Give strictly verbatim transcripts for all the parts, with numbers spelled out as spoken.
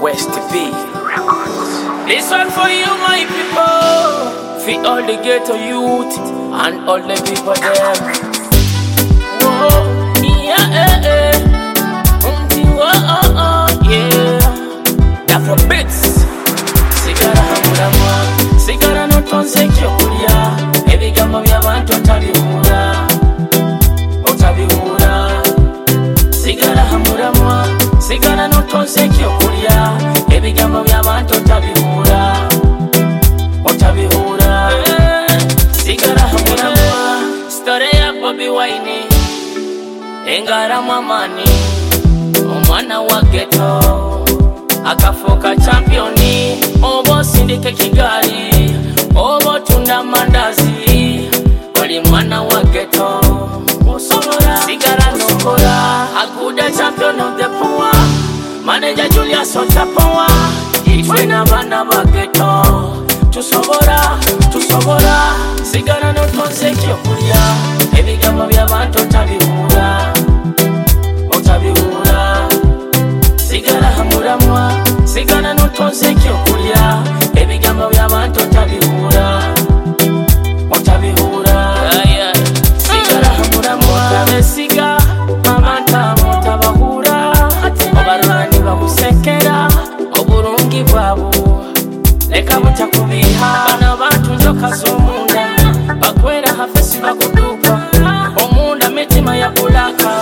West B. This one for you, my people. For all the ghetto youth and all the people there. Whoa, yeah, eh, eh. Umti, whoa, oh, oh, yeah. That for bits. Sigara hamura mwa, sigara no tonse kyokulya. Ebigambo by'abantu otabihura, otabihura. Sigara hamura mwa, sigara no tonse kyokulya. Ebigambo by'abantu otabihura, otabihura. Sigara hamura mwa, story ya Bobi Wine. Engara mwamani, omwana wa ghetto. Akafoka championi, obo sindike Kigali, obo tunda mandazi, oli mwana wa ghetto. Osobora, sigara nokora, aguda champion of the poor, manager Julius Otapowa, itwe na bana ba ghetto. Tusobora, tusobora, sigara no tonse kyokulya, ebigambo by'abantu otabihura, otabihura. Sigara hamura mwa, sigara no tonse kyokulya, ebigambo by'abantu otabihura, otabihura. Sigara hamura mwa, besiga abantu abatabahura, obarwanyi bakusekera obulungi bwabo, leka butakubiha. Bano abantu nzoka z'omunda, bakwera hafesi bakuduka, omunda mitima ya bulaka.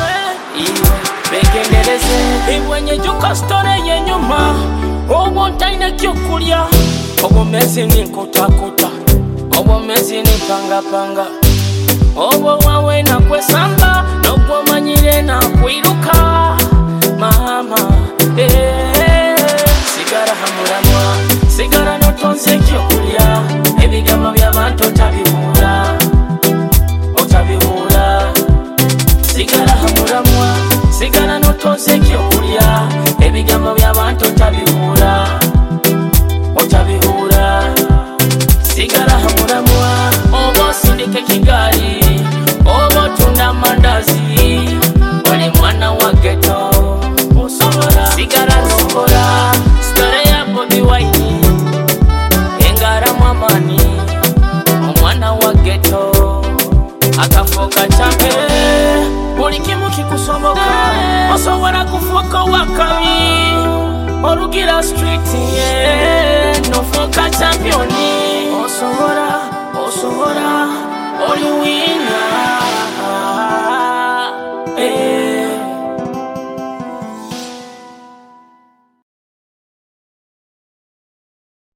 Begendereze ibwenye juka story yenyuma, obo ntaine kyokulya, obo mezi ni nkutakuta, obo mezi ni pangapanga, obo wawe na kwesamba, nogwo manyire na kwiruka mama. eh. Sigara hamura mwa, sigara no tonse kyokulya, ebigambo by'abantu otabihura, otabihura. Sigara hamura mwa, sigara no tonse kyokulya, ebigambo by'abantu otabihura, otabihura. Sigara hamura mwa, obo sindike Kigali, obo tunda mandazi, oli mwana wa ghetto. Osobora, sigara nokora, story ya Bobi Wine. Engara mwamani, omwana wa ghetto. Akafoka champion, buli kimu kikusoboka, osobola kufoka wakabi, olugira street, yeah. Nofoka championi, osobola, osobola, oli winner.